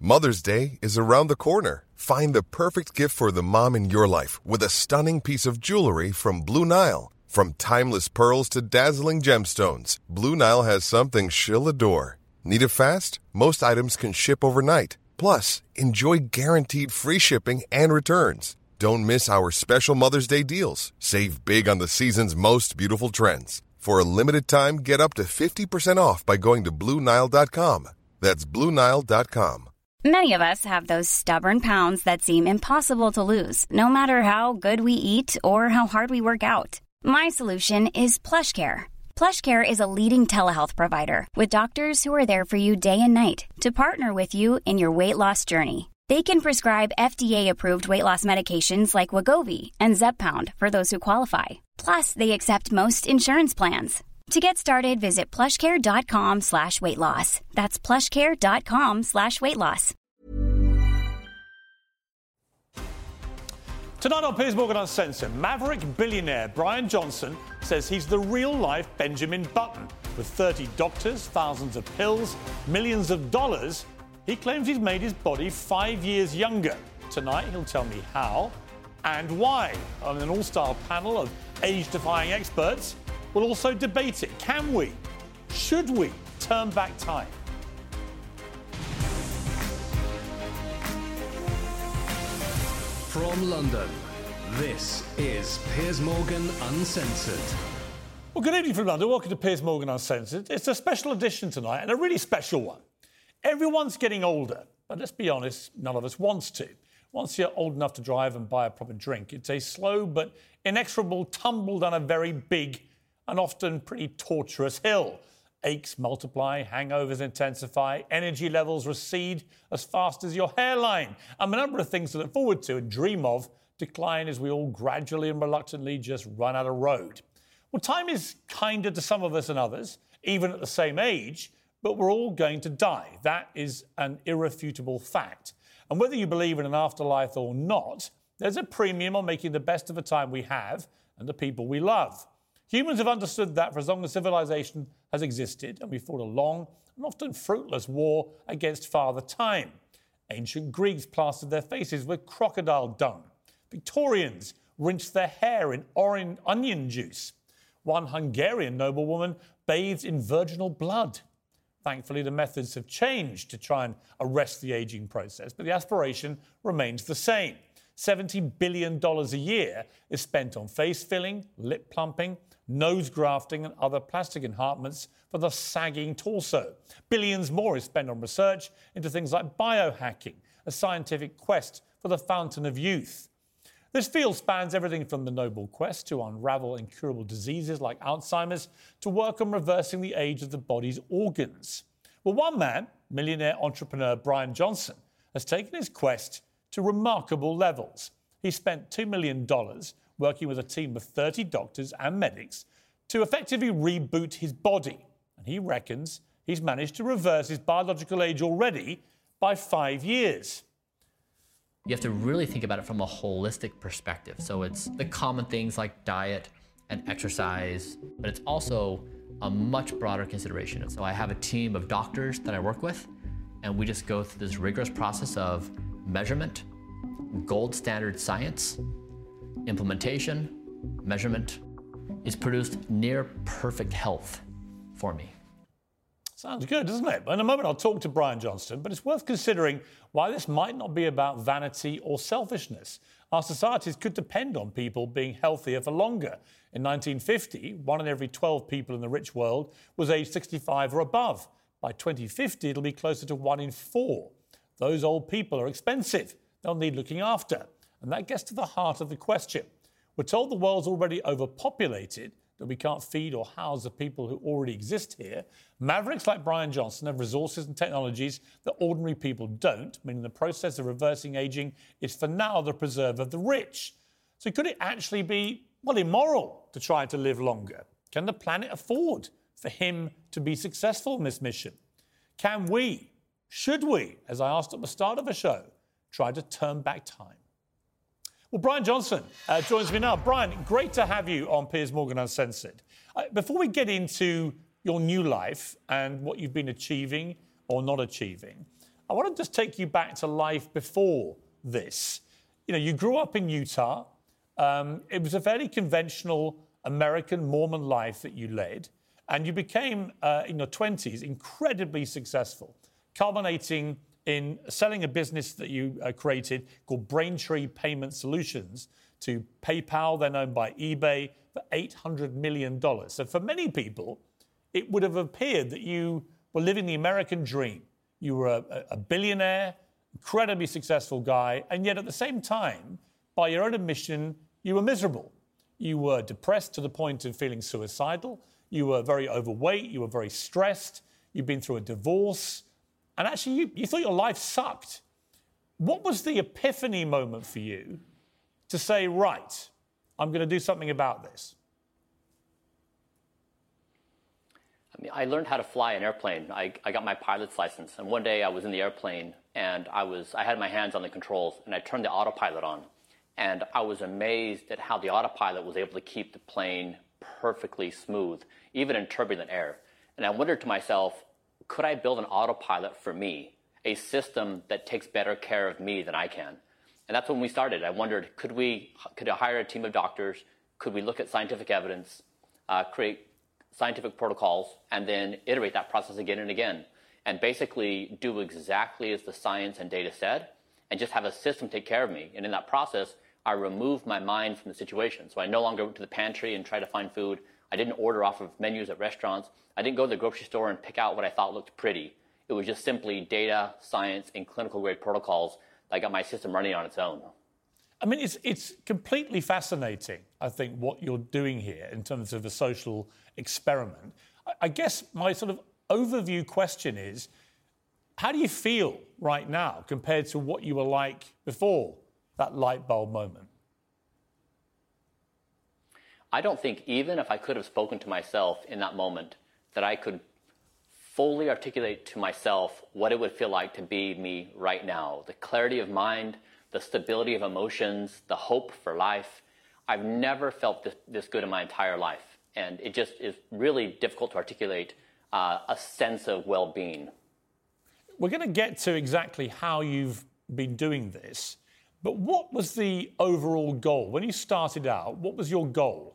Mother's Day is around the corner. Find the perfect gift for the mom in your life with a stunning piece of jewelry from Blue Nile. From timeless pearls to dazzling gemstones, Blue Nile has something she'll adore. Need it fast? Most items can ship overnight. Plus, enjoy guaranteed free shipping and returns. Don't miss our special Mother's Day deals. Save big on the season's most beautiful trends. For a limited time, get up to 50% off by going to BlueNile.com. That's BlueNile.com. Many of us have those stubborn pounds that seem impossible to lose, no matter how good we eat or how hard we work out. My solution is PlushCare. PlushCare is a leading telehealth provider with doctors who are there for you day and night to partner with you in your weight loss journey. They can prescribe FDA-approved weight loss medications like Wegovy and Zepbound for those who qualify. Plus, they accept most insurance plans. To get started, visit plushcare.com/weightloss. That's plushcare.com/weightloss. Tonight on Piers Morgan Uncensored, maverick billionaire Brian Johnson says he's the real-life Benjamin Button. With 30 doctors, thousands of pills, millions of dollars, he claims he's made his body 5 years younger. Tonight, he'll tell me how and why. On an all-star panel of age-defying experts, we'll also debate it. Can we? Should we turn back time? From London, this is Piers Morgan Uncensored. Well, good evening from London. Welcome to Piers Morgan Uncensored. It's a special edition tonight, and a really special one. Everyone's getting older, but let's be honest, none of us wants to. Once you're old enough to drive and buy a proper drink, it's a slow but inexorable tumble down a very big and often pretty torturous hill. Aches multiply, hangovers intensify, energy levels recede as fast as your hairline. A number of things to look forward to and dream of decline as we all gradually and reluctantly just run out of road. Well, time is kinder to some of us than others, even at the same age, but we're all going to die. That is an irrefutable fact. And whether you believe in an afterlife or not, there's a premium on making the best of the time we have and the people we love. Humans have understood that for as long as civilization has existed, and we fought a long and often fruitless war against Father Time. Ancient Greeks plastered their faces with crocodile dung. Victorians rinsed their hair in orange onion juice. One Hungarian noblewoman bathed in virginal blood. Thankfully, the methods have changed to try and arrest the aging process, but the aspiration remains the same. $70 billion a year is spent on face filling, lip plumping, nose grafting and other plastic enhancements for the sagging torso. Billions more is spent on research into things like biohacking, a scientific quest for the fountain of youth. This field spans everything from the noble quest to unravel incurable diseases like Alzheimer's to work on reversing the age of the body's organs. Well, one man, millionaire entrepreneur Brian Johnson, has taken his quest to remarkable levels. He spent $2 million working with a team of 30 doctors and medics to effectively reboot his body. And he reckons he's managed to reverse his biological age already by 5 years. You have to really think about it from a holistic perspective. So it's the common things like diet and exercise, but it's also a much broader consideration. So I have a team of doctors that I work with, and we just go through this rigorous process of measurement, gold standard science, implementation, measurement. Is produced near perfect health for me. Sounds good, doesn't it? In a moment, I'll talk to Brian Johnson, but it's worth considering why this might not be about vanity or selfishness. Our societies could depend on people being healthier for longer. In 1950, 1 in every 12 people in the rich world was aged 65 or above. By 2050, it'll be closer to 1 in 4. Those old people are expensive. They'll need looking after. And that gets to the heart of the question. We're told the world's already overpopulated, that we can't feed or house the people who already exist here. Mavericks like Brian Johnson have resources and technologies that ordinary people don't, meaning the process of reversing aging is for now the preserve of the rich. So could it actually be, immoral to try to live longer? Can the planet afford for him to be successful in this mission? Can we, should we, as I asked at the start of the show, try to turn back time? Well, Brian Johnson joins me now. Brian, great to have you on Piers Morgan Uncensored. Before we get into your new life and what you've been achieving or not achieving, I want to just take you back to life before this. You know, you grew up in Utah. It was a fairly conventional American Mormon life that you led, and you became, in your 20s, incredibly successful, culminating in selling a business that you created called Braintree Payment Solutions to PayPal, then owned by eBay, for $800 million. So for many people, it would have appeared that you were living the American dream. You were a billionaire, incredibly successful guy, and yet at the same time, by your own admission, you were miserable. You were depressed to the point of feeling suicidal. You were very overweight. You were very stressed. You'd been through a divorce. And actually, you thought your life sucked. What was the epiphany moment for you to say, right, I'm going to do something about this? I mean, I learned how to fly an airplane. I got my pilot's license, and one day I was in the airplane, and I had my hands on the controls, and I turned the autopilot on, and I was amazed at how the autopilot was able to keep the plane perfectly smooth, even in turbulent air. And I wondered to myself, could I build an autopilot for me, a system that takes better care of me than I can? And that's when we started. I wondered, could I hire a team of doctors? Could we look at scientific evidence, create scientific protocols, and then iterate that process again and again, and basically do exactly as the science and data said, and just have a system take care of me. And in that process, I removed my mind from the situation. So I no longer went to the pantry and tried to find food. I didn't order off of menus at restaurants. I didn't go to the grocery store and pick out what I thought looked pretty. It was just simply data, science, and clinical grade protocols that got my system running on its own. I mean, it's completely fascinating, I think, what you're doing here in terms of a social experiment. I guess my sort of overview question is, how do you feel right now compared to what you were like before that light bulb moment? I don't think even if I could have spoken to myself in that moment that I could fully articulate to myself what it would feel like to be me right now. The clarity of mind, the stability of emotions, the hope for life. I've never felt this good in my entire life. And it just is really difficult to articulate a sense of well-being. We're going to get to exactly how you've been doing this. But what was the overall goal? When you started out, what was your goal?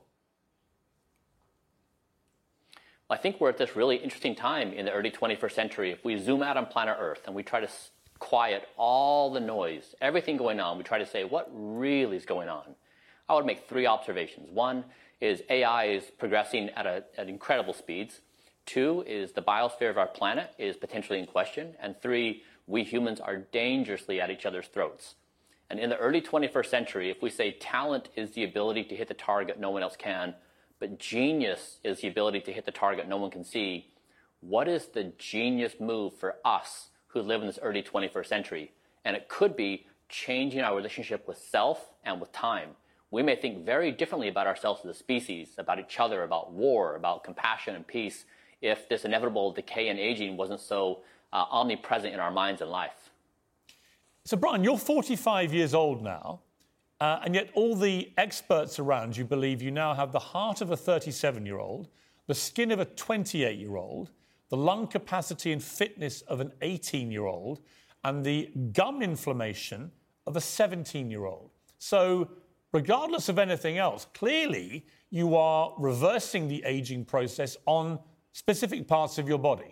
I think we're at this really interesting time in the early 21st century. If we zoom out on planet Earth and we try to quiet all the noise, everything going on, we try to say what really is going on. I would make three observations. One is AI is progressing at incredible speeds. Two is the biosphere of our planet is potentially in question. And three, we humans are dangerously at each other's throats. And in the early 21st century, if we say talent is the ability to hit the target no one else can, but genius is the ability to hit the target no one can see, what is the genius move for us who live in this early 21st century? And it could be changing our relationship with self and with time. We may think very differently about ourselves as a species, about each other, about war, about compassion and peace, if this inevitable decay and aging wasn't so omnipresent in our minds and life. So, Brian, you're 45 years old now, and yet all the experts around you believe you now have the heart of a 37-year-old, the skin of a 28-year-old, the lung capacity and fitness of an 18-year-old, and the gum inflammation of a 17-year-old. So, regardless of anything else, clearly you are reversing the aging process on specific parts of your body.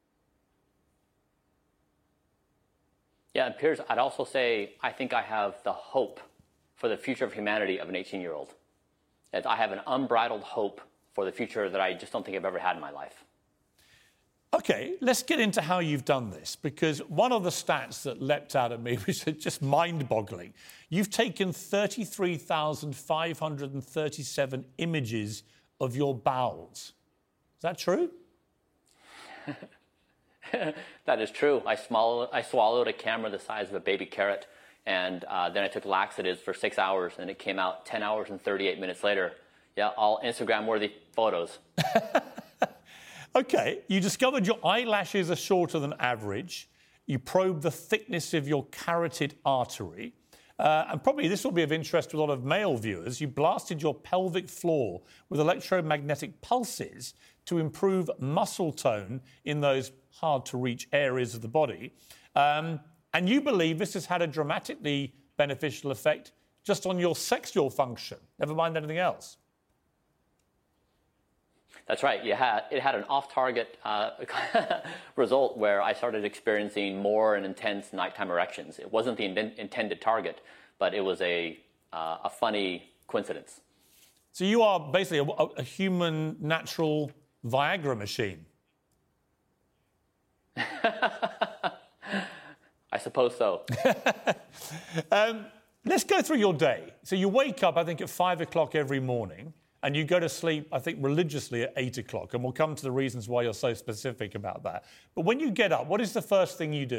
Yeah, and Piers, I'd also say I think I have the hope for the future of humanity of an 18-year-old. I have an unbridled hope for the future that I just don't think I've ever had in my life. OK, let's get into how you've done this, because one of the stats that leapt out at me was just mind-boggling. You've taken 33,537 images of your bowels. Is that true? That is true. I swallowed a camera the size of a baby carrot, and then I took laxatives for 6 hours, and it came out 10 hours and 38 minutes later. Yeah, all Instagram-worthy photos. OK, you discovered your eyelashes are shorter than average. You probed the thickness of your carotid artery. And probably this will be of interest to a lot of male viewers. You blasted your pelvic floor with electromagnetic pulses to improve muscle tone in those hard-to-reach areas of the body. And you believe this has had a dramatically beneficial effect just on your sexual function, never mind anything else. That's right. It had an off-target result where I started experiencing more and intense nighttime erections. It wasn't the intended target, but it was a funny coincidence. So you are basically a human natural Viagra machine. I suppose so. Let's go through your day. So you wake up, I think, at 5 o'clock every morning, and you go to sleep, I think, religiously at 8 o'clock. And we'll come to the reasons why you're so specific about that. But when you get up, what is the first thing you do?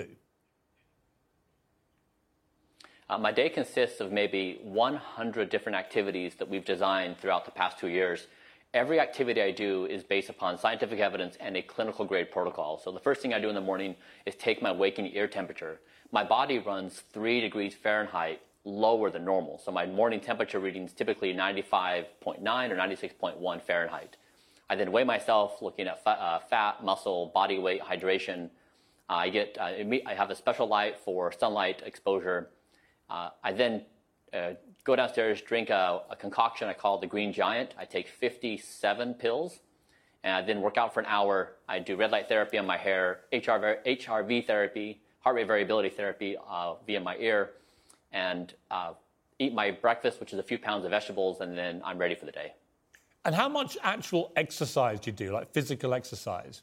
My day consists of maybe 100 different activities that we've designed throughout the past 2 years. Every activity I do is based upon scientific evidence and a clinical grade protocol. So the first thing I do in the morning is take my waking ear temperature. My body runs 3 degrees Fahrenheit lower than normal. So my morning temperature reading is typically 95.9 or 96.1 Fahrenheit. I then weigh myself looking at fat, muscle, body weight, hydration. I have a special light for sunlight exposure. I then go downstairs, drink a concoction I call the Green Giant. I take 57 pills, and I then work out for an hour. I do red light therapy on my hair, HRV therapy, heart rate variability therapy via my ear, and eat my breakfast, which is a few pounds of vegetables, and then I'm ready for the day. And how much actual exercise do you do, like physical exercise?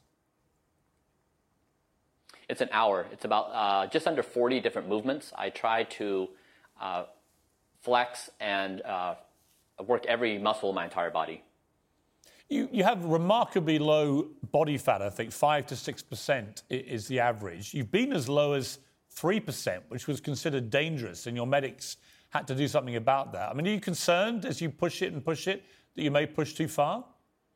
It's an hour. It's about just under 40 different movements. I try to flex and work every muscle in my entire body. You have remarkably low body fat, I think 5 to 6% is the average. You've been as low as 3%, which was considered dangerous, and your medics had to do something about that. I mean, are you concerned as you push it that you may push too far?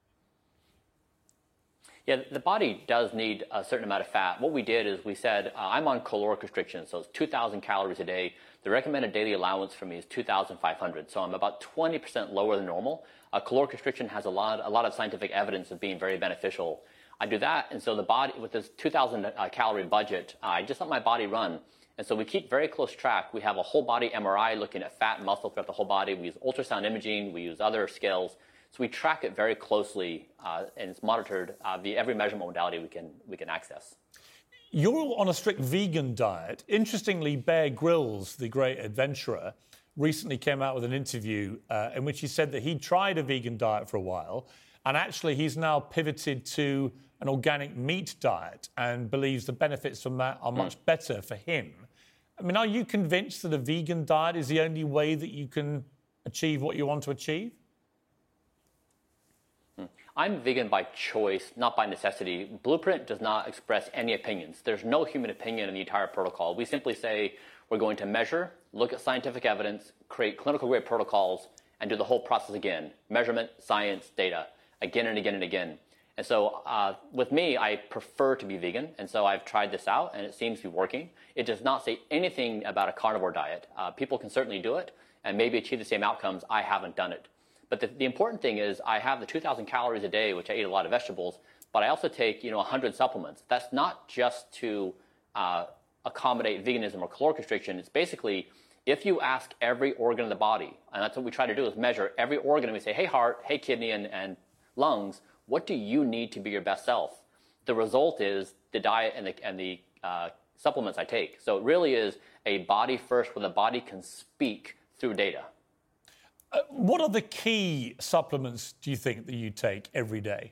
Yeah, the body does need a certain amount of fat. What we did is we said, I'm on caloric restriction, so it's 2,000 calories a day. The recommended daily allowance for me is 2,500, so I'm about 20% lower than normal. Caloric restriction has a lot of scientific evidence of being very beneficial. I do that, and so the body, with this 2,000 calorie budget, I just let my body run. And so we keep very close track. We have a whole body MRI looking at fat and muscle throughout the whole body. We use ultrasound imaging. We use other scales. So we track it very closely, and it's monitored via every measurement modality we can access. You're on a strict vegan diet. Interestingly, Bear Grylls, the great adventurer, recently came out with an interview in which he said that he tried a vegan diet for a while, and actually he's now pivoted to an organic meat diet and believes the benefits from that are much better for him. I mean, are you convinced that a vegan diet is the only way that you can achieve what you want to achieve? I'm vegan by choice, not by necessity. Blueprint does not express any opinions. There's no human opinion in the entire protocol. We simply say we're going to measure, look at scientific evidence, create clinical grade protocols, and do the whole process again. Measurement, science, data, again and again and again. And so with me, I prefer to be vegan, and so I've tried this out, and it seems to be working. It does not say anything about a carnivore diet. People can certainly do it and maybe achieve the same outcomes. I haven't done it. But the important thing is I have the 2,000 calories a day, which I eat a lot of vegetables, but I also take 100 supplements. That's not just to accommodate veganism or caloric restriction. It's basically if you ask every organ of the body, and that's what we try to do is measure every organ, and we say, hey heart, hey kidney and lungs, what do you need to be your best self? The result is the diet and the supplements I take. So it really is a body first where the body can speak through data. What are the key supplements, do you think, that you take every day?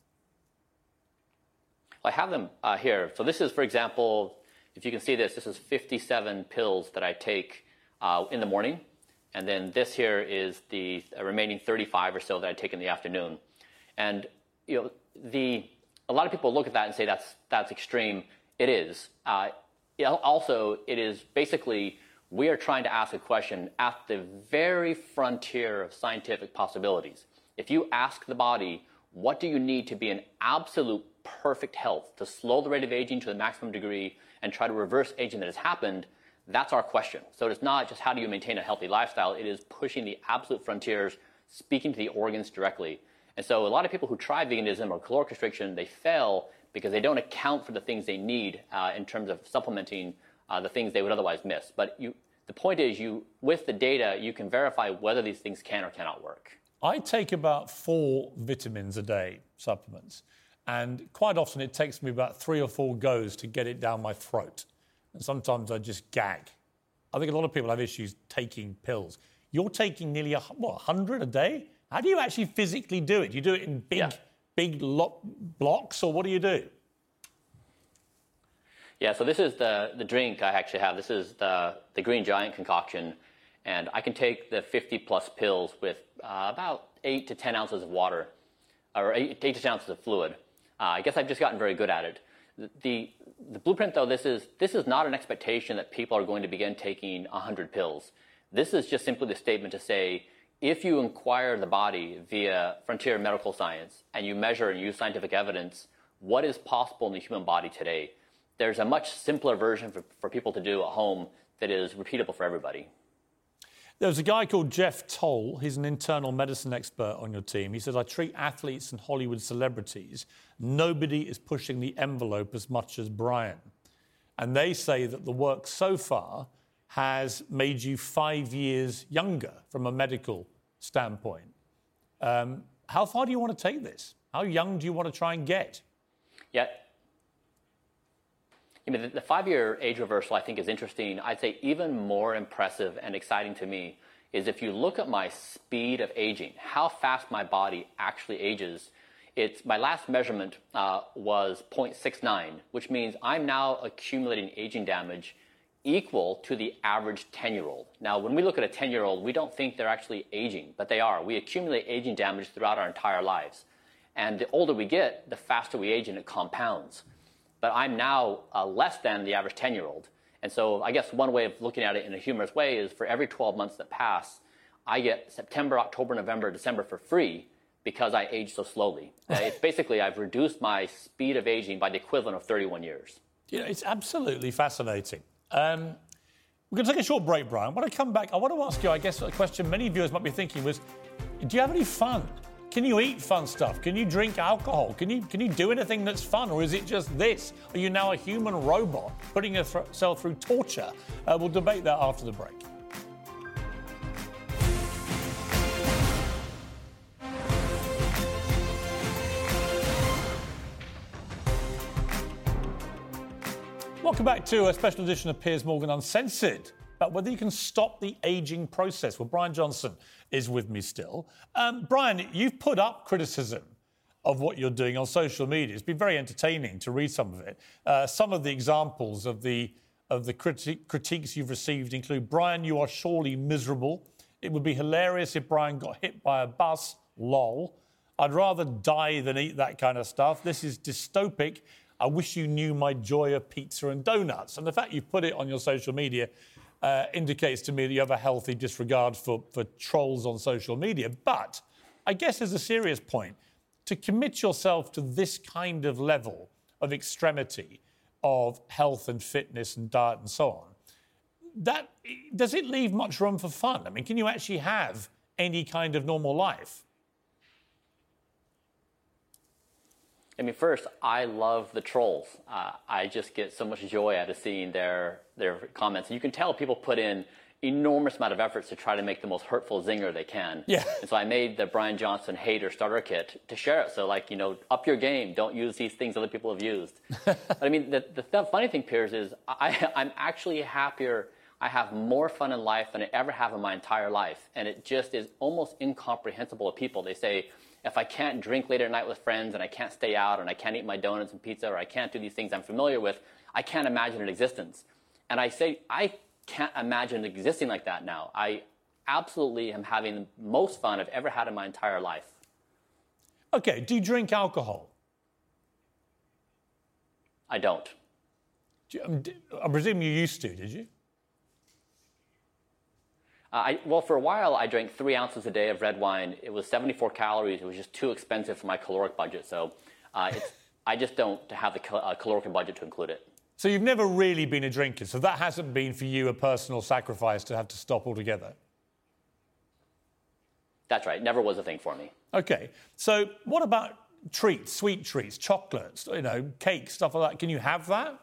I have them here. So this is, for example, if you can see this is 57 pills that I take in the morning. And then this here is the remaining 35 or so that I take in the afternoon. And a lot of people look at that and say that's extreme. It is. Also, it is basically we are trying to ask a question at the very frontier of scientific possibilities. If you ask the body, what do you need to be in absolute perfect health, to slow the rate of aging to the maximum degree and try to reverse aging that has happened, that's our question. So it's not just how do you maintain a healthy lifestyle, it is pushing the absolute frontiers, speaking to the organs directly. And so a lot of people who try veganism or caloric restriction, they fail because they don't account for the things they need in terms of supplementing the things they would otherwise miss. But the point is, with the data, you can verify whether these things can or cannot work. I take about 4 vitamins a day, supplements, and quite often it takes me about 3 or 4 goes to get it down my throat. And sometimes I just gag. I think a lot of people have issues taking pills. You're taking nearly 100 a day? How do you actually physically do it? Do you do it in big blocks, or what do you do? Yeah, so this is the drink I actually have. This is the Green Giant concoction, and I can take the 50-plus pills with about 8 to 10 ounces of water, or 8 to 10 ounces of fluid. I guess I've just gotten very good at it. The blueprint, though, this is not an expectation that people are going to begin taking 100 pills. This is just simply the statement to say, if you inquire the body via frontier medical science and you measure and use scientific evidence, what is possible in the human body today? There's a much simpler version for people to do at home that is repeatable for everybody. There's a guy called Jeff Toll. He's an internal medicine expert on your team. He says, I treat athletes and Hollywood celebrities. Nobody is pushing the envelope as much as Brian. And they say that the work so far has made you 5 years younger from a medical standpoint. How far do you want to take this? How young do you want to try and get? Yeah. The 5-year age reversal, I think, is interesting. I'd say even more impressive and exciting to me is if you look at my speed of aging, how fast my body actually ages. My last measurement was 0.69, which means I'm now accumulating aging damage equal to the average 10-year-old. Now, when we look at a 10-year-old, we don't think they're actually aging, but they are. We accumulate aging damage throughout our entire lives. And the older we get, the faster we age, and it compounds. But I'm now less than the average 10-year-old. And so I guess one way of looking at it in a humorous way is for every 12 months that pass, I get September, October, November, December for free because I age so slowly. It's basically, I've reduced my speed of aging by the equivalent of 31 years. It's absolutely fascinating. We're going to take a short break, Brian. When I come back, I want to ask you, I guess, a question many viewers might be thinking was, do you have any fun? Can you eat fun stuff? Can you drink alcohol? Can you do anything that's fun? Or is it just this? Are you now a human robot putting yourself through torture? We'll debate that after the break. Welcome back to a special edition of Piers Morgan Uncensored, about whether you can stop the ageing process. Well, Brian Johnson is with me still. Brian, you've put up criticism of what you're doing on social media. It's been very entertaining to read some of it. Some of the examples of the critiques you've received include, Brian, you are surely miserable. It would be hilarious if Brian got hit by a bus. Lol. I'd rather die than eat that kind of stuff. This is dystopic. I wish you knew my joy of pizza and donuts. And the fact you've put it on your social media indicates to me that you have a healthy disregard for trolls on social media. But I guess there's a serious point. To commit yourself to this kind of level of extremity of health and fitness and diet and so on, does it leave much room for fun? I mean, can you actually have any kind of normal life? I mean, first, I love the trolls. I just get so much joy out of seeing their comments. You can tell people put in enormous amount of efforts to try to make the most hurtful zinger they can. Yeah. And so I made the Brian Johnson hater starter kit to share it. So, up your game. Don't use these things other people have used. But I mean, the funny thing, Piers, is I'm actually happier. I have more fun in life than I ever have in my entire life. And it just is almost incomprehensible to people. They say, if I can't drink late at night with friends and I can't stay out and I can't eat my donuts and pizza or I can't do these things I'm familiar with, I can't imagine an existence. And I say, I can't imagine existing like that now. I absolutely am having the most fun I've ever had in my entire life. Okay, do you drink alcohol? I don't. I presume you used to, did you? Well, for a while, I drank 3 ounces a day of red wine. It was 74 calories. It was just too expensive for my caloric budget. So I just don't have the caloric budget to include it. So you've never really been a drinker. So that hasn't been for you a personal sacrifice to have to stop altogether? That's right. Never was a thing for me. OK. So what about treats, sweet treats, chocolates, cakes, stuff like that. Can you have that?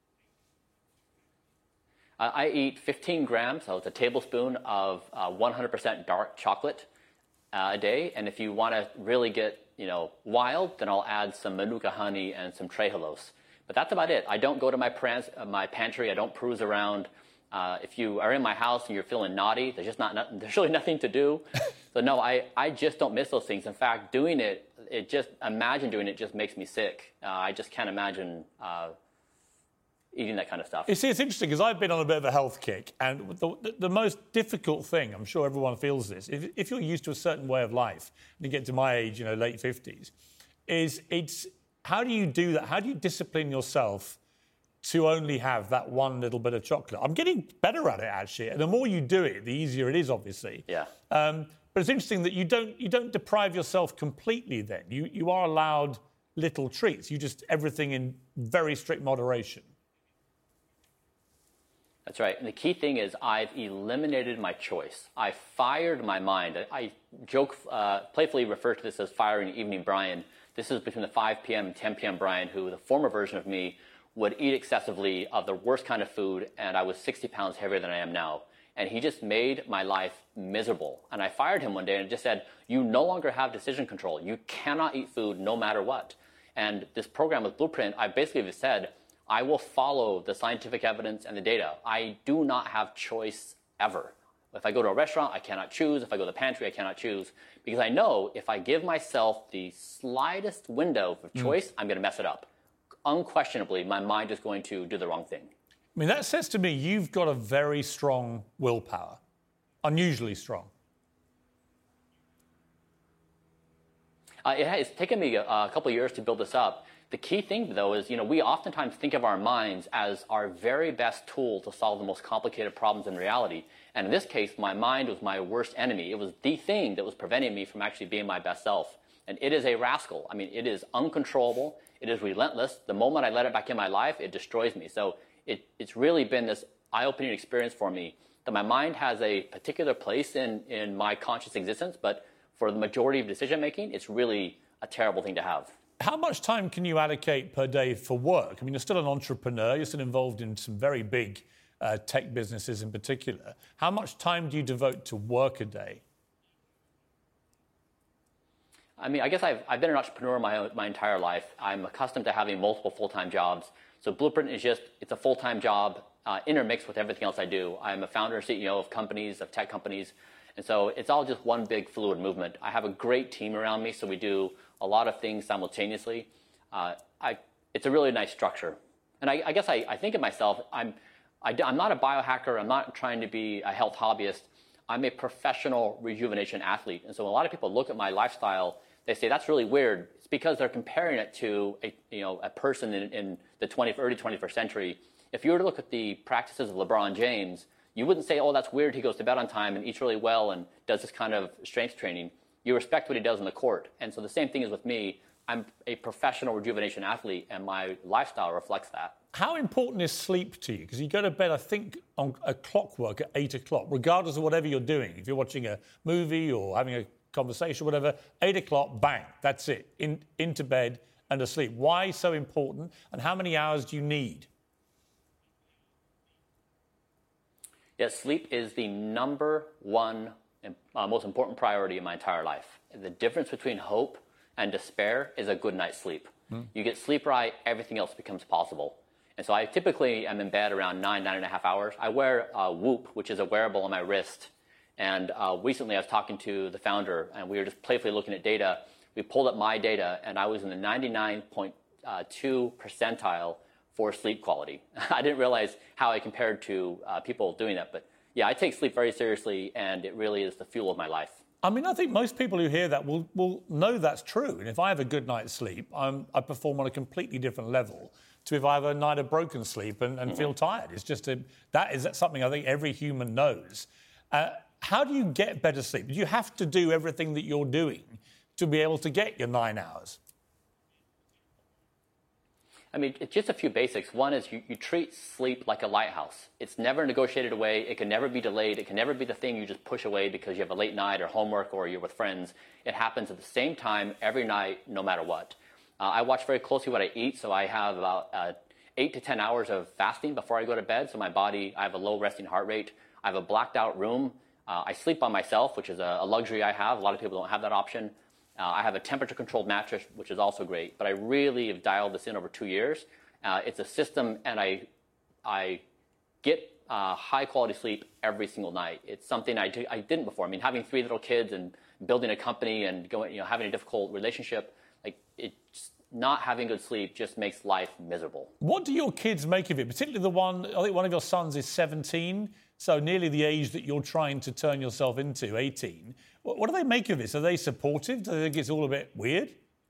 I eat 15 grams, so it's a tablespoon of 100% dark chocolate a day. And if you want to really get, wild, then I'll add some Manuka honey and some trehalose. But that's about it. I don't go to my pantry. I don't peruse around. If you are in my house and you're feeling naughty, there's really nothing to do. So no, I just don't miss those things. In fact, imagine doing it just makes me sick. I just can't imagine eating that kind of stuff. You see, it's interesting because I've been on a bit of a health kick, and the most difficult thing, I'm sure everyone feels this, if you're used to a certain way of life, and you get to my age, late 50s, it's how do you do that? How do you discipline yourself to only have that one little bit of chocolate? I'm getting better at it, actually, and the more you do it, the easier it is, obviously. Yeah. But it's interesting that you don't deprive yourself completely then. You are allowed little treats. You just, everything in very strict moderation. That's right. And the key thing is I've eliminated my choice. I fired my mind. I joke, playfully refer to this as firing Evening Brian. This is between the 5 p.m. and 10 p.m. Brian, who, the former version of me, would eat excessively of the worst kind of food, and I was 60 pounds heavier than I am now. And he just made my life miserable. And I fired him one day and just said, you no longer have decision control. You cannot eat food no matter what. And this program with Blueprint, I basically have said, I will follow the scientific evidence and the data. I do not have choice ever. If I go to a restaurant, I cannot choose. If I go to the pantry, I cannot choose. Because I know if I give myself the slightest window of choice, I'm going to mess it up. Unquestionably, my mind is going to do the wrong thing. I mean, that says to me you've got a very strong willpower, unusually strong. It's taken me a couple of years to build this up. The key thing, though, is, we oftentimes think of our minds as our very best tool to solve the most complicated problems in reality. And in this case, my mind was my worst enemy. It was the thing that was preventing me from actually being my best self. And it is a rascal. I mean, it is uncontrollable. It is relentless. The moment I let it back in my life, it destroys me. So it's really been this eye-opening experience for me that my mind has a particular place in my conscious existence, but for the majority of decision-making, it's really a terrible thing to have. How much time can you allocate per day for work? I mean, you're still an entrepreneur. You're still involved in some very big tech businesses in particular. How much time do you devote to work a day? I mean, I guess I've been an entrepreneur my entire life. I'm accustomed to having multiple full-time jobs. So Blueprint is it's a full-time job intermixed with everything else I do. I'm a founder and CEO of companies, of tech companies. And so it's all just one big fluid movement. I have a great team around me, so we do a lot of things simultaneously. It's a really nice structure. And I guess I think of myself, I'm not a biohacker. I'm not trying to be a health hobbyist. I'm a professional rejuvenation athlete. And so when a lot of people look at my lifestyle, they say, that's really weird. It's because they're comparing it to a person in the early 21st century. If you were to look at the practices of LeBron James, you wouldn't say, oh, that's weird. He goes to bed on time and eats really well and does this kind of strength training. You respect what he does on the court. And so the same thing is with me. I'm a professional rejuvenation athlete, and my lifestyle reflects that. How important is sleep to you? Because you go to bed, I think, on a clockwork at 8 o'clock, regardless of whatever you're doing. If you're watching a movie or having a conversation, whatever, 8 o'clock, bang, that's it, into bed and asleep. Why so important, and how many hours do you need? Yes, sleep is the number one most important priority in my entire life. The difference between hope and despair is a good night's sleep. You get sleep right, everything else becomes possible. And so I typically am in bed around 9.5 hours. I wear Whoop, which is a wearable on my wrist. And recently I was talking to the founder, and we were just playfully looking at data. We pulled up my data, and I was in the 99.2 percentile for sleep quality. I didn't realize how I compared to people doing that. But yeah, I take sleep very seriously, and it really is the fuel of my life. I mean, I think most people who hear that will know that's true. And if I have a good night's sleep, I perform on a completely different level to if I have a night of broken sleep and feel tired. It's just that's something I think every human knows. How do you get better sleep? Do you have to do everything that you're doing to be able to get your 9 hours? I mean, it's just a few basics. One is you treat sleep like a lighthouse. It's never negotiated away. It can never be delayed. It can never be the thing you just push away because you have a late night or homework or you're with friends. It happens at the same time every night, no matter what. I watch very closely what I eat, so I have about 8 to 10 hours of fasting before I go to bed. So my body, I have a low resting heart rate. I have a blacked out room. I sleep by myself, which is a luxury I have. A lot of people don't have that option. I have a temperature-controlled mattress, which is also great. But I really have dialed this in over 2 years. It's a system, and I get high-quality sleep every single night. It's something I didn't before. I mean, having 3 little kids and building a company and having a difficult relationship, not having good sleep just makes life miserable. What do your kids make of it? Particularly the one, I think one of your sons is 17, so nearly the age that you're trying to turn yourself into, 18. What do they make of this? Are they supportive? Do they think it's all a bit weird?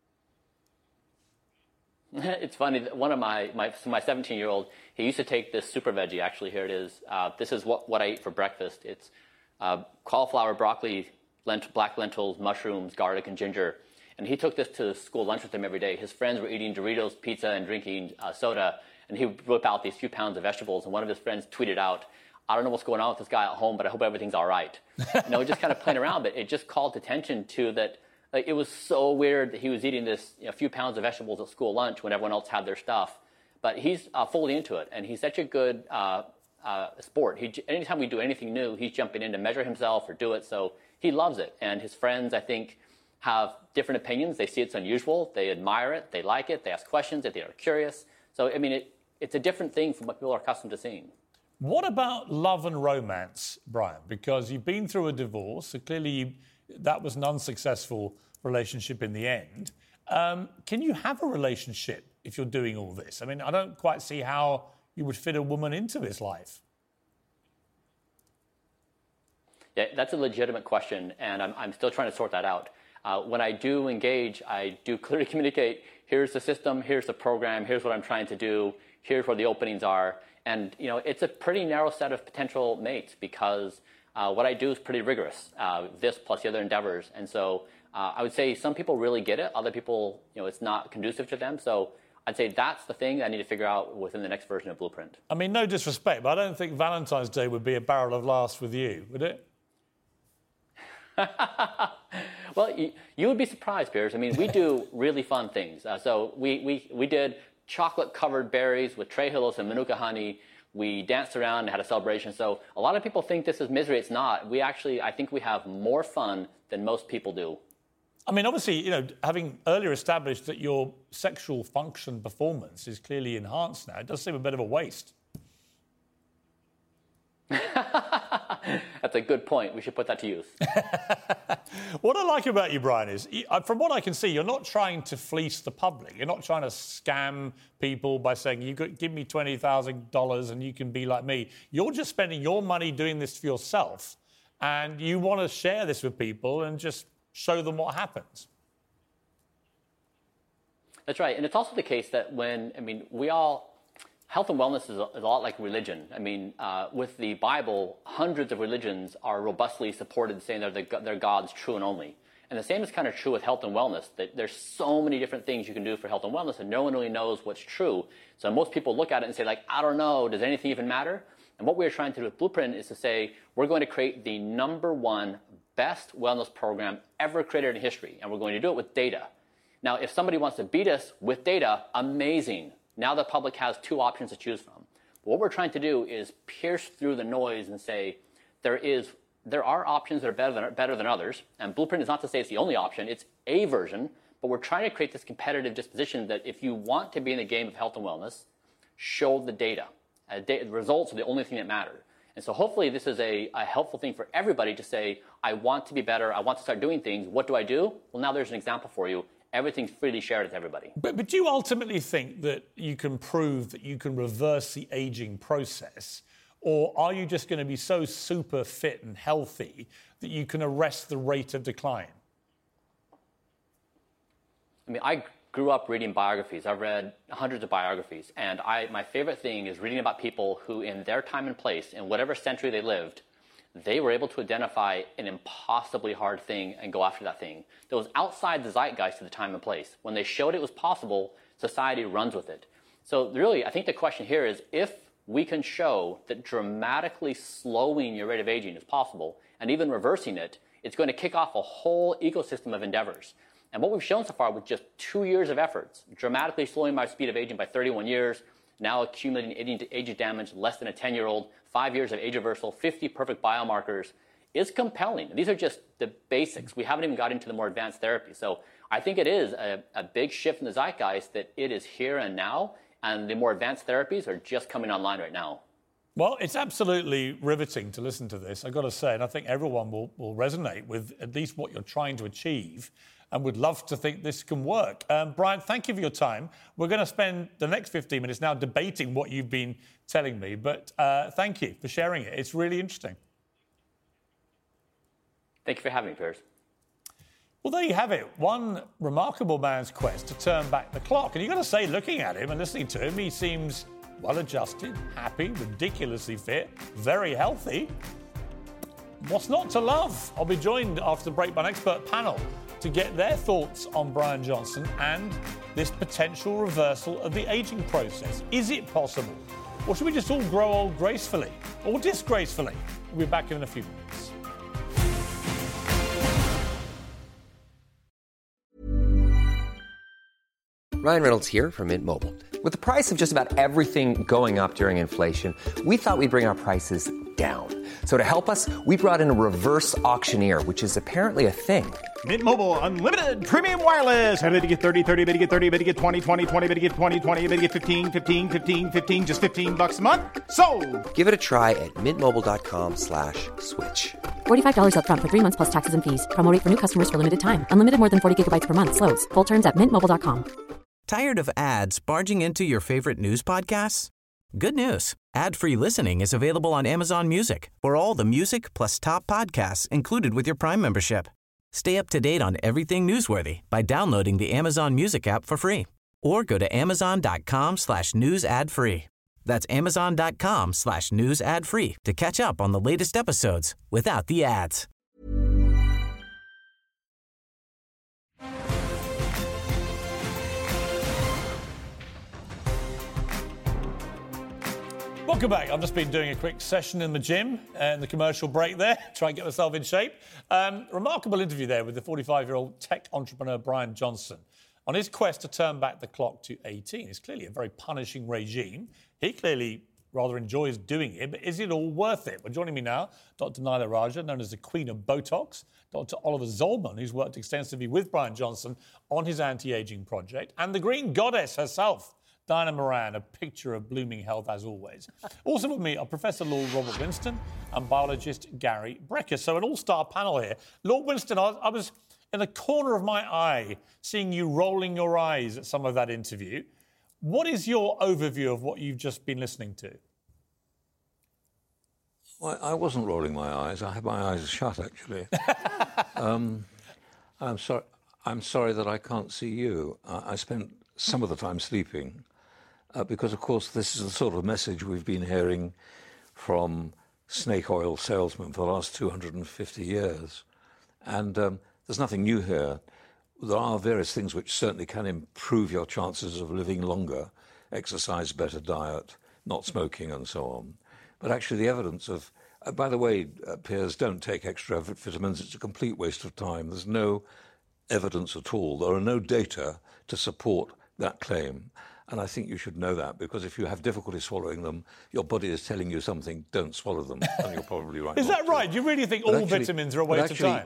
It's funny. One of my 17-year-old, he used to take this super veggie. Actually, here it is. This is what I eat for breakfast. It's cauliflower, broccoli, black lentils, mushrooms, garlic, and ginger. And he took this to school lunch with him every day. His friends were eating Doritos, pizza, and drinking soda. And he would whip out these few pounds of vegetables. And one of his friends tweeted out, "I don't know what's going on with this guy at home, but I hope everything's all right." Just kind of playing around. But it just called attention to that. It was so weird that he was eating this few pounds of vegetables at school lunch when everyone else had their stuff. But he's fully into it. And he's such a good sport. Anytime we do anything new, he's jumping in to measure himself or do it. So he loves it. And his friends, I think, have different opinions. They see it's unusual. They admire it. They like it. They ask questions. They are curious. So, I mean, it's a different thing from what people are accustomed to seeing. What about love and romance, Brian? Because you've been through a divorce, so clearly that was an unsuccessful relationship in the end. Can you have a relationship if you're doing all this? I mean, I don't quite see how you would fit a woman into this life. Yeah, that's a legitimate question, and I'm still trying to sort that out. When I do engage, I do clearly communicate, here's the system, here's the program, here's what I'm trying to do, here's where the openings are. And, it's a pretty narrow set of potential mates because what I do is pretty rigorous, this plus the other endeavors. And so I would say some people really get it. Other people, it's not conducive to them. So I'd say that's the thing I need to figure out within the next version of Blueprint. I mean, no disrespect, but I don't think Valentine's Day would be a barrel of laughs with you, would it? Well, you would be surprised, Piers. I mean, we do really fun things. So we did chocolate-covered berries with trehalose and manuka honey. We danced around and had a celebration. So a lot of people think this is misery. It's not. I think we have more fun than most people do. I mean, obviously, having earlier established that your sexual function performance is clearly enhanced now, it does seem a bit of a waste. That's a good point. We should put that to use. What I like about you, Brian, is, from what I can see, you're not trying to fleece the public. You're not trying to scam people by saying, give me $20,000 and you can be like me. You're just spending your money doing this for yourself, and you want to share this with people and just show them what happens. That's right. And it's also the case that health and wellness is a lot like religion. I mean, with the Bible, hundreds of religions are robustly supported, saying they're God's true and only. And the same is kind of true with health and wellness, that there's so many different things you can do for health and wellness, and no one really knows what's true. So most people look at it and say, I don't know, does anything even matter? And what we're trying to do with Blueprint is to say, we're going to create the #1 best wellness program ever created in history, and we're going to do it with data. Now, if somebody wants to beat us with data, amazing. Now the public has 2 options to choose from. But what we're trying to do is pierce through the noise and say there are options that are better than others. And Blueprint is not to say it's the only option. It's a version. But we're trying to create this competitive disposition that if you want to be in the game of health and wellness, show the data. The results are the only thing that matter. And so hopefully this is a helpful thing for everybody to say, I want to be better. I want to start doing things. What do I do? Well, now there's an example for you. Everything's freely shared with everybody. But do you ultimately think that you can prove that you can reverse the aging process? Or are you just going to be so super fit and healthy that you can arrest the rate of decline? I mean, I grew up reading biographies. I've read hundreds of biographies. And my favorite thing is reading about people who, in their time and place, in whatever century they lived, they were able to identify an impossibly hard thing and go after that thing that was outside the zeitgeist of the time and place. When they showed it was possible, society runs with it. So really, I think the question here is if we can show that dramatically slowing your rate of aging is possible, and even reversing it, it's going to kick off a whole ecosystem of endeavors. And what we've shown so far with just 2 years of efforts, dramatically slowing my speed of aging by 31 years, now accumulating age damage less than a 10-year-old, 5 years of age reversal, 50 perfect biomarkers, is compelling. And these are just the basics. We haven't even got into the more advanced therapy. So I think it is a big shift in the zeitgeist that it is here and now, and the more advanced therapies are just coming online right now. Well, it's absolutely riveting to listen to this, I've got to say, and I think everyone will resonate with at least what you're trying to achieve and would love to think this can work. Brian, thank you for your time. We're going to spend the next 15 minutes now debating what you've been telling me, but thank you for sharing it. It's really interesting. Thank you for having me, Piers. Well, there you have it. One remarkable man's quest to turn back the clock. And you've got to say, looking at him and listening to him, he seems well-adjusted, happy, ridiculously fit, very healthy. What's not to love? I'll be joined after the break by an expert panel to get their thoughts on Brian Johnson and this potential reversal of the aging process. Is it possible? Or should we just all grow old gracefully or disgracefully? We'll be back in a few minutes. Ryan Reynolds here from Mint Mobile. With the price of just about everything going up during inflation, we thought we'd bring our prices down. So to help us, we brought in a reverse auctioneer, which is apparently a thing. Mint Mobile Unlimited Premium Wireless. How to get 30, 30, bit to get 30, bit to get 20, 20, 20, bit to get 20, 20, bit to get 15, 15, 15, 15, just $15 a month? Sold! Give it a try at mintmobile.com/switch. $45 up front for 3 months plus taxes and fees. Promo rate for new customers for limited time. Unlimited more than 40 gigabytes per month. Slows full terms at mintmobile.com. Tired of ads barging into your favorite news podcasts? Good news. Ad-free listening is available on Amazon Music for all the music plus top podcasts included with your Prime membership. Stay up to date on everything newsworthy by downloading the Amazon Music app for free or go to amazon.com/news ad free. That's amazon.com/news ad free to catch up on the latest episodes without the ads. Welcome back. I've just been doing a quick session in the gym and the commercial break there, try and get myself in shape. Remarkable interview there with the 45-year-old tech entrepreneur Brian Johnson on his quest to turn back the clock to 18. It's clearly a very punishing regime. He clearly rather enjoys doing it, but is it all worth it? Well, joining me now, Dr. Naila Raja, known as the Queen of Botox, Dr. Oliver Zollman, who's worked extensively with Brian Johnson on his anti-aging project, and the Green Goddess herself, Diana Moran, a picture of blooming health as always. Also with me are Professor Lord Robert Winston and biologist Gary Brecker. So an all-star panel here. Lord Winston, I was in the corner of my eye seeing you rolling your eyes at some of that interview. What is your overview of what you've just been listening to? Well, I wasn't rolling my eyes. I had my eyes shut, actually. I'm sorry that I can't see you. I spent some of the time sleeping. Because, of course, this is the sort of message we've been hearing from snake oil salesmen for the last 250 years. And there's nothing new here. There are various things which certainly can improve your chances of living longer, exercise, better diet, not smoking, and so on. But actually the evidence of... by the way, Piers, don't take extra vitamins. It's a complete waste of time. There's no evidence at all. There are no data to support that claim. And I think you should know that, because if you have difficulty swallowing them, your body is telling you something, don't swallow them, and you're probably right. Is that right? Do you really think all vitamins are a waste of time?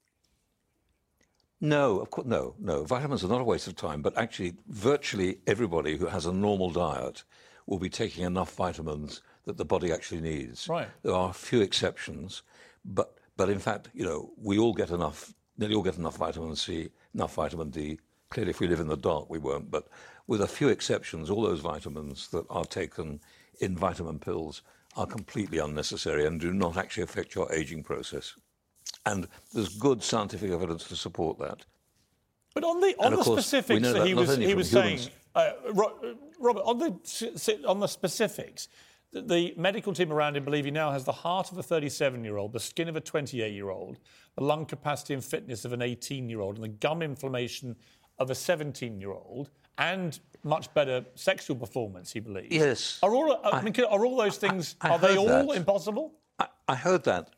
No, of course, no. Vitamins are not a waste of time, but actually virtually everybody who has a normal diet will be taking enough vitamins that the body actually needs. Right. There are a few exceptions, but in fact, we all get nearly all get enough vitamin C, enough vitamin D. Clearly, if we live in the dark, we won't. But with a few exceptions, all those vitamins that are taken in vitamin pills are completely unnecessary and do not actually affect your aging process. And there's good scientific evidence to support that. But on the specifics that he was saying, Robert, on the specifics, the medical team around him believe he now has the heart of a 37-year-old, the skin of a 28-year-old, the lung capacity and fitness of an 18-year-old, and the gum inflammation of a 17-year-old, and much better sexual performance, he believes. Yes. Are all those things, are they all impossible? I heard that.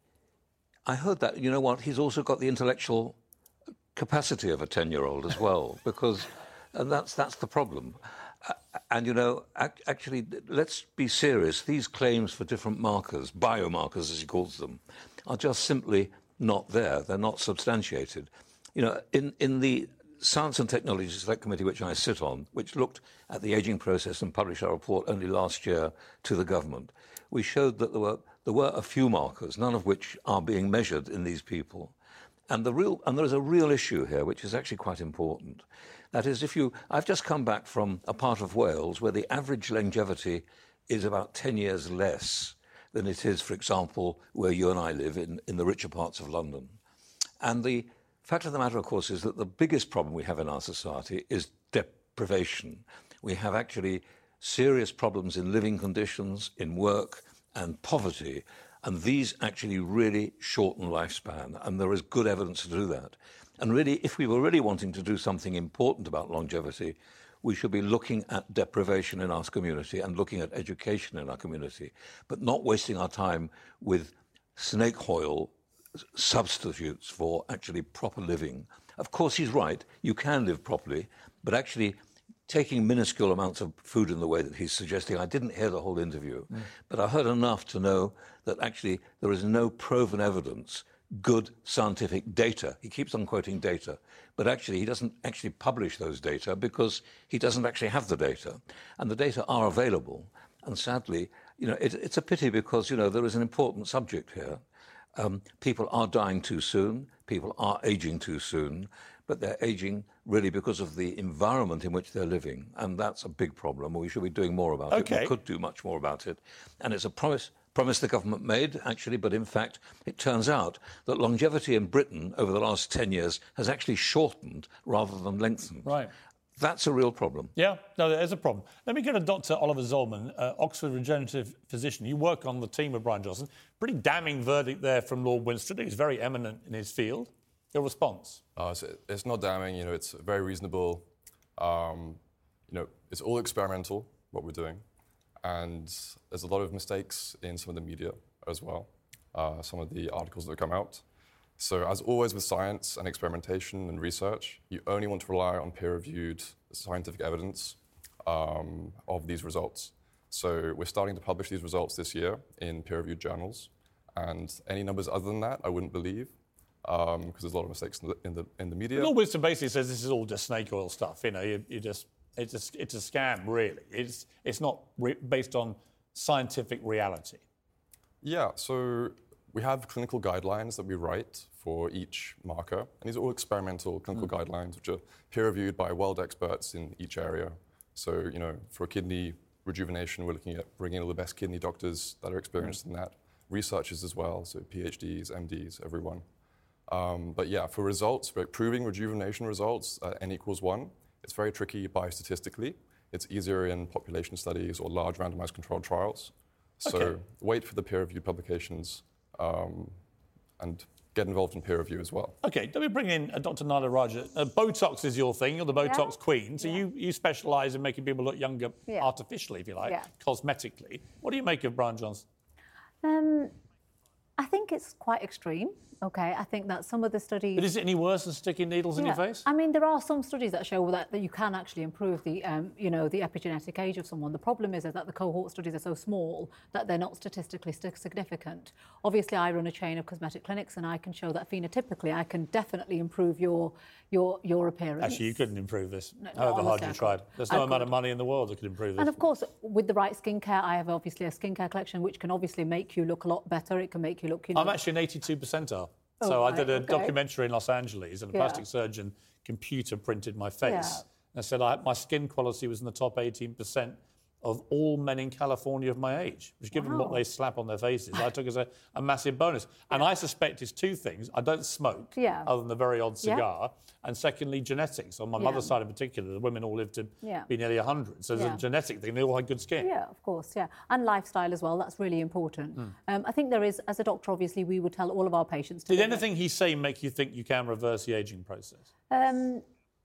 You know what? He's also got the intellectual capacity of a 10-year-old as well, and that's the problem. And, you know, actually, let's be serious. These claims for different markers, biomarkers as he calls them, are just simply not there. They're not substantiated. You know, in the Science and Technology Select Committee, which I sit on, which looked at the ageing process and published our report only last year to the government, we showed that there were a few markers, none of which are being measured in these people. And there is a real issue here, which is actually quite important. That is, I've just come back from a part of Wales where the average longevity is about 10 years less than it is, for example, where you and I live in the richer parts of London. And the fact of the matter, of course, is that the biggest problem we have in our society is deprivation. We have actually serious problems in living conditions, in work, and poverty. And these actually really shorten lifespan, and there is good evidence to do that. And really, if we were really wanting to do something important about longevity, we should be looking at deprivation in our community and looking at education in our community, but not wasting our time with snake oil substitutes for actually proper living. Of course, he's right. You can live properly, but actually taking minuscule amounts of food in the way that he's suggesting, I didn't hear the whole interview, but I heard enough to know that actually there is no proven evidence, good scientific data. He keeps on quoting data, but actually he doesn't actually publish those data because he doesn't actually have the data. And the data are available. And sadly, you know, it's a pity because, you know, there is an important subject here. People are dying too soon. People are aging too soon. But they're aging really because of the environment in which they're living. And that's a big problem. We should be doing more about it. We could do much more about it. And it's a promise the government made, actually, but in fact, it turns out that longevity in Britain over the last 10 years has actually shortened rather than lengthened. Right. That's a real problem. Yeah, no, there is a problem. Let me go to Dr. Oliver Zollman, Oxford regenerative physician. You work on the team with Brian Johnson. Pretty damning verdict there from Lord Winstone. He's very eminent in his field. Your response? It's not damning. You know, it's very reasonable. You know, it's all experimental, what we're doing. And there's a lot of mistakes in some of the media as well, some of the articles that come out. So as always with science and experimentation and research, you only want to rely on peer-reviewed scientific evidence of these results. So we're starting to publish these results this year in peer-reviewed journals. And any numbers other than that, I wouldn't believe, because there's a lot of mistakes in the media. Lord Winstone basically says this is all just snake oil stuff. You know, it's a scam, really. It's not based on scientific reality. Yeah, so we have clinical guidelines that we write for each marker, and these are all experimental clinical guidelines, which are peer-reviewed by world experts in each area. So, you know, for kidney rejuvenation, we're looking at bringing in all the best kidney doctors that are experienced in that, researchers as well, so PhDs, MDs, everyone. But yeah, for results, for proving rejuvenation results at n equals 1, it's very tricky biostatistically. It's easier in population studies or large randomized controlled trials. So wait for the peer-reviewed publications and get involved in peer review as well. OK, let me bring in Dr. Naila Raja. Botox is your thing. You're the Botox queen. So you specialise in making people look younger artificially, if you like, cosmetically. What do you make of Brian Johnson? I think it's quite extreme. OK, I think that some of the studies... But is it any worse than sticking needles in your face? I mean, there are some studies that show that you can actually improve the, you know, the epigenetic age of someone. The problem is that the cohort studies are so small that they're not statistically significant. Obviously, I run a chain of cosmetic clinics, and I can show that phenotypically I can definitely improve your appearance. Actually, you couldn't improve this, however hard you tried. There's no amount of money in the world that could improve this. And of course, with the right skincare, I have obviously a skincare collection which can obviously make you look a lot better. It can make you look... I'm actually an 82 percentile. So I did a documentary in Los Angeles, and a plastic surgeon computer printed my face. And I said my skin quality was in the top 18% of all men in California of my age, which, given what they slap on their faces, I took as a massive bonus. And I suspect it's two things. I don't smoke, other than the very odd cigar. And secondly, genetics. On my mother's side in particular, the women all lived to be nearly 100. So there's a genetic thing. They all had good skin. Yeah, of course, And lifestyle as well. That's really important. I think there is, as a doctor, obviously, we would tell all of our patients to... Did anything he say make you think you can reverse the ageing process?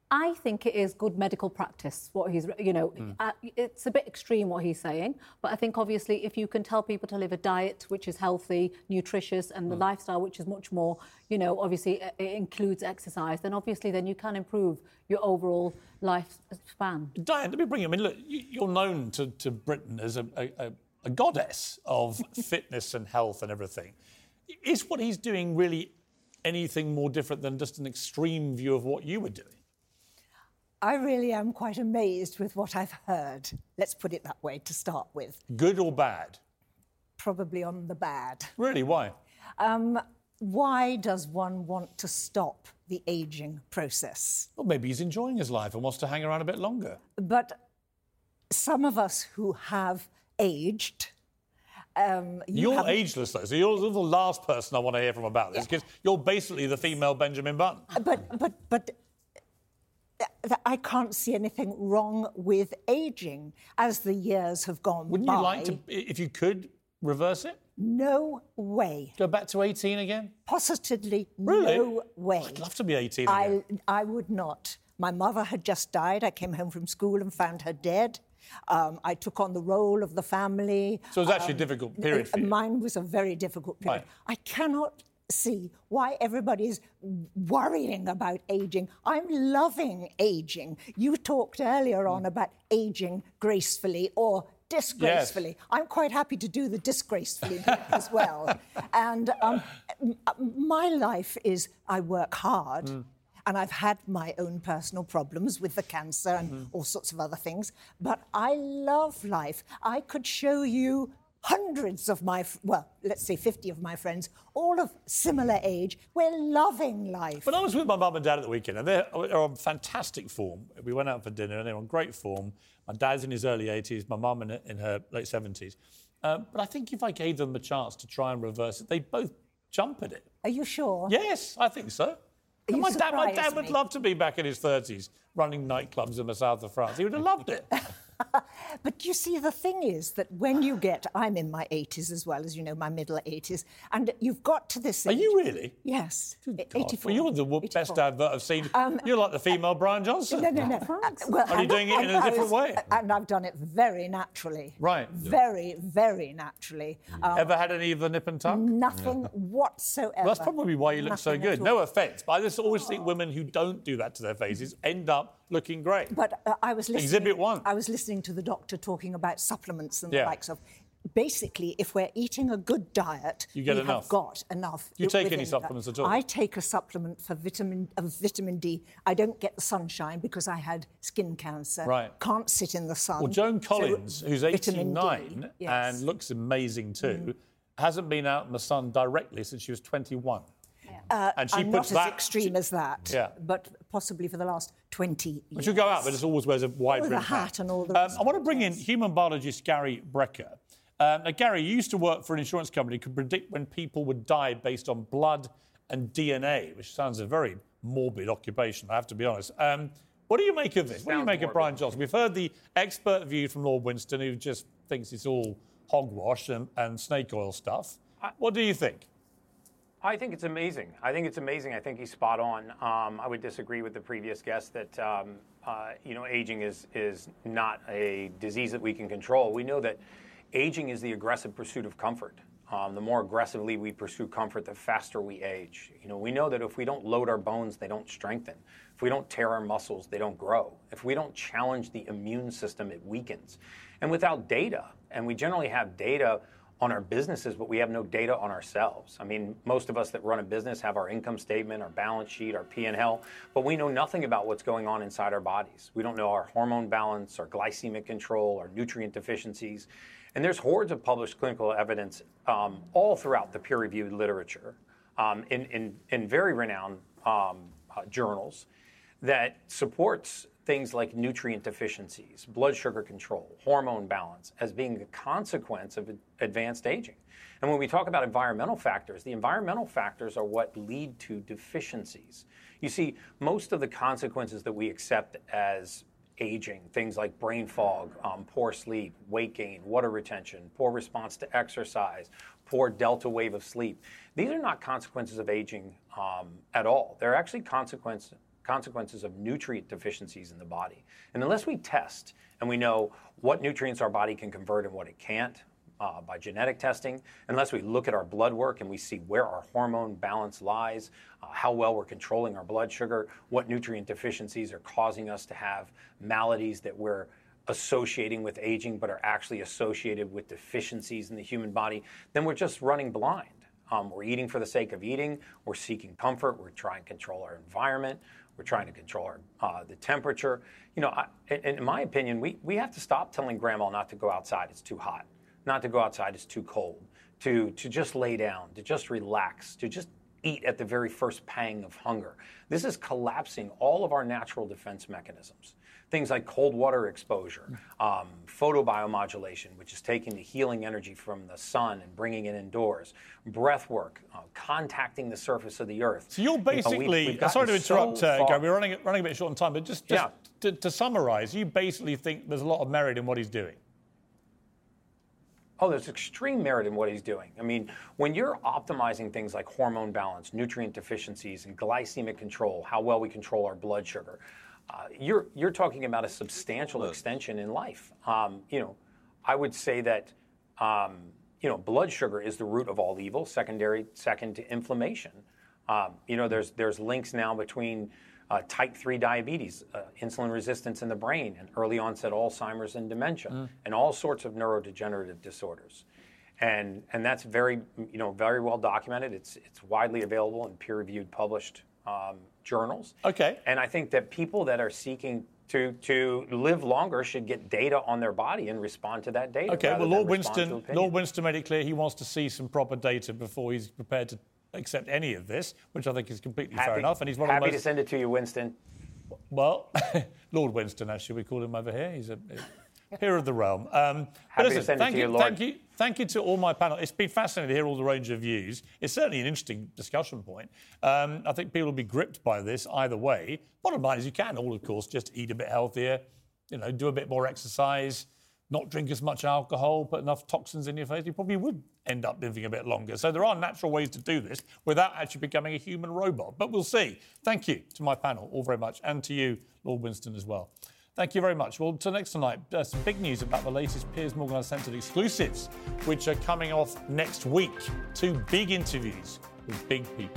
I think it is good medical practice, what he's, it's a bit extreme what he's saying, but I think obviously if you can tell people to live a diet which is healthy, nutritious, and the lifestyle which is much more, obviously it includes exercise, then obviously then you can improve your overall lifespan. Diane, let me bring you, look, you're known to Britain as a goddess of fitness and health and everything. Is what he's doing really anything more different than just an extreme view of what you were doing? I really am quite amazed with what I've heard. Let's put it that way to start with. Good or bad? Probably on the bad. Really? Why? Why does one want to stop the ageing process? Well, maybe he's enjoying his life and wants to hang around a bit longer. But some of us who have aged... You're ageless, though, so you're the last person I want to hear from about this, because you're basically the female Benjamin Button. But I can't see anything wrong with ageing as the years have gone by. Wouldn't you like to, if you could, reverse it? No way. Go back to 18 again? Positively, really? No way. I'd love to be 18 again. I would not. My mother had just died. I came home from school and found her dead. I took on the role of the family. So it was actually a difficult period for you? Mine was a very difficult period. Right. I cannot see why everybody's worrying about ageing. I'm loving ageing. You talked earlier on about ageing gracefully or disgracefully. Yes. I'm quite happy to do the disgracefully bit as well. And my life is I work hard. And I've had my own personal problems with the cancer and all sorts of other things. But I love life. I could show you hundreds of let's say 50 of my friends, all of similar age. We're loving life. But I was with my mum and dad at the weekend, and they're on fantastic form. We went out for dinner, and they're on great form. My dad's in his early 80s, my mum in her late 70s. But I think if I gave them a chance to try and reverse it, they'd both jump at it. Are you sure? Yes, I think so. My dad would love to be back in his 30s running nightclubs in the south of France. He would have loved it. But you see, the thing is that when you get... I'm in my 80s as well, as you know, my middle 80s, and you've got to this age... Are you really? Yes. 84. Well, you're the best advert I've seen. You're like the female Brian Johnson. No. Well, are you doing it in a different way? And I've done it very naturally. Right. Very, very naturally. Ever had any of the nip and tuck? Nothing whatsoever. Well, that's probably why you look so good. No offence, but I just always think women who don't do that to their faces end up looking great. But I was listening... Exhibit 1. I was listening to the doctor talking about supplements and the likes of... Basically, if we're eating a good diet, we have got enough. Do you take any supplements at all? I take a supplement for vitamin D. I don't get the sunshine because I had skin cancer. Right. Can't sit in the sun. Well, Joan Collins, who's 89 and looks amazing too, hasn't been out in the sun directly since she was 21. And she puts not as extreme as that, but possibly for the last 20 years. But she'll go out, but just always wears a wide rim hat and all the I want to bring in human biologist Gary Brecker. Now, Gary, you used to work for an insurance company who could predict when people would die based on blood and DNA, which sounds a very morbid occupation, I have to be honest. What do you make of this? What do you make of Brian Johnson? We've heard the expert view from Lord Winston, who just thinks it's all hogwash and snake oil stuff. What do you think? I think it's amazing. I think he's spot on. I would disagree with the previous guest that aging is not a disease that we can control. We know that aging is the aggressive pursuit of comfort. The more aggressively we pursue comfort, the faster we age. We know that if we don't load our bones, they don't strengthen. If we don't tear our muscles, they don't grow. If we don't challenge the immune system, it weakens. And without data, and we generally have data on our businesses, but we have no data on ourselves. I mean, most of us that run a business have our income statement, our balance sheet, our P&L, but we know nothing about what's going on inside our bodies. We don't know our hormone balance, our glycemic control, our nutrient deficiencies. And there's hordes of published clinical evidence all throughout the peer-reviewed literature in very renowned journals that supports things like nutrient deficiencies, blood sugar control, hormone balance as being a consequence of advanced aging. And when we talk about environmental factors, the environmental factors are what lead to deficiencies. You see, most of the consequences that we accept as aging, things like brain fog, poor sleep, weight gain, water retention, poor response to exercise, poor delta wave of sleep, these are not consequences of aging at all. They're actually consequences consequences of nutrient deficiencies in the body. And unless we test and we know what nutrients our body can convert and what it can't, by genetic testing, unless we look at our blood work and we see where our hormone balance lies, how well we're controlling our blood sugar, what nutrient deficiencies are causing us to have maladies that we're associating with aging but are actually associated with deficiencies in the human body, then we're just running blind. We're eating for the sake of eating. We're seeking comfort. We're trying to control our environment. We're trying to control the temperature. In my opinion, we have to stop telling grandma not to go outside. It's too hot. Not to go outside, it's too cold, to just lay down, to just relax, to just eat at the very first pang of hunger. This is collapsing all of our natural defense mechanisms. Things like cold water exposure, photobiomodulation, which is taking the healing energy from the sun and bringing it indoors, breath work, contacting the surface of the earth. So you're basically, sorry to interrupt, Gary, we're running a bit short on time, but just to summarize, you basically think there's a lot of merit in what he's doing. Oh, there's extreme merit in what he's doing. I mean, when you're optimizing things like hormone balance, nutrient deficiencies, and glycemic control, how well we control our blood sugar, you're talking about a substantial extension in life. I would say that blood sugar is the root of all evil, second to inflammation. There's links now between type 3 diabetes, insulin resistance in the brain, and early onset Alzheimer's and dementia, and all sorts of neurodegenerative disorders. And that's very well documented. It's widely available in peer-reviewed published journals. Okay. And I think that people that are seeking to live longer should get data on their body and respond to that data. Okay, well, Lord Winston made it clear he wants to see some proper data before he's prepared to accept any of this, which I think is completely fair enough. And he's one of the most... Happy to send it to you, Winston. Well, Lord Winston, actually, we call him over here. He's a peer of the realm. Happy to send it to you, Lord. Thank you to all my panel. It's been fascinating to hear all the range of views. It's certainly an interesting discussion point. I think people will be gripped by this either way. Bottom line is you can all, of course, just eat a bit healthier, do a bit more exercise, not drink as much alcohol, put enough toxins in your face. You probably would end up living a bit longer. So there are natural ways to do this without actually becoming a human robot. But we'll see. Thank you to my panel all very much, and to you, Lord Winston, as well. Thank you very much. Well, till next tonight, some big news about the latest Piers Morgan Uncensored exclusives, which are coming off next week. 2 big interviews with big people.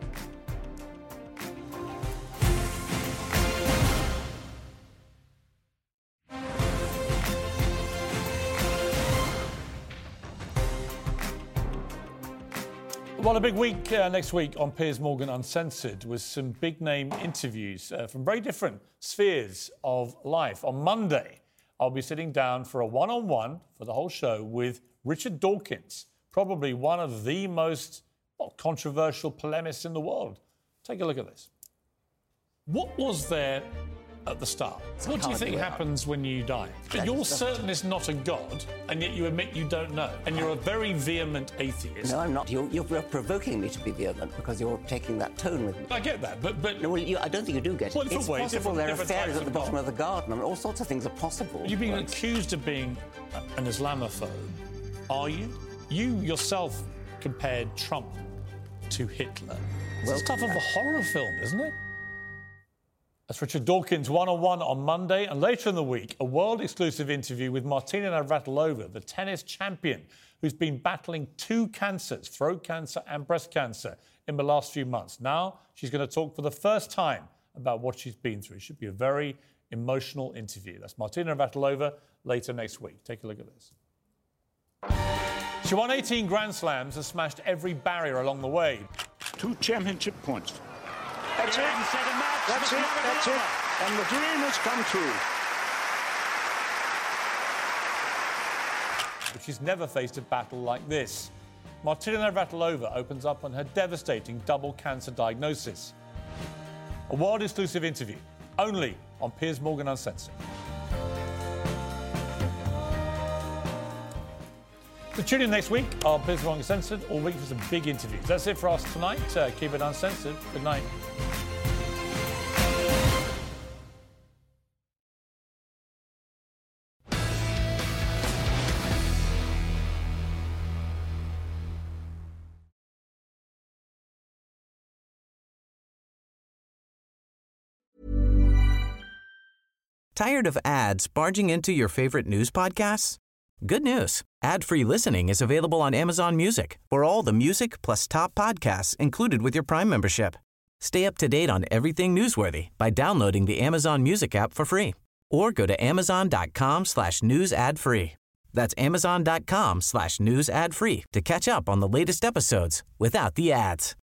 Well, a big week next week on Piers Morgan Uncensored with some big-name interviews from very different spheres of life. On Monday, I'll be sitting down for a one-on-one for the whole show with Richard Dawkins, probably one of the most controversial polemists in the world. Take a look at this. What was there at the start? What do you think happens when you die? You're certain it's not a god, and yet you admit you don't know. And you're a very vehement atheist. No, I'm not. You're provoking me to be vehement because you're taking that tone with me. I get that, but... No, well, I don't think you do get it. It's possible there are fairies at the bottom of the garden. I mean, all sorts of things are possible. You're being accused of being an Islamophobe, are you? You yourself compared Trump to Hitler. It's stuff of a horror film, isn't it? That's Richard Dawkins one-on-one on Monday, and later in the week, a world-exclusive interview with Martina Navratilova, the tennis champion, who's been battling 2 cancers, throat cancer and breast cancer, in the last few months. Now, she's going to talk for the first time about what she's been through. It should be a very emotional interview. That's Martina Navratilova later next week. Take a look at this. She won 18 Grand Slams and smashed every barrier along the way. 2 championship points. That's it. That's it. And the dream has come true. But she's never faced a battle like this. Martina Navratilova opens up on her devastating double cancer diagnosis. A world-exclusive interview, only on Piers Morgan Uncensored. So tune in next week on Piers Morgan Uncensored, all week for some big interviews. That's it for us tonight. Keep it uncensored. Good night. Tired of ads barging into your favorite news podcasts? Good news. Ad-free listening is available on Amazon Music for all the music plus top podcasts included with your Prime membership. Stay up to date on everything newsworthy by downloading the Amazon Music app for free or go to amazon.com/news ad free. That's amazon.com/news ad free to catch up on the latest episodes without the ads.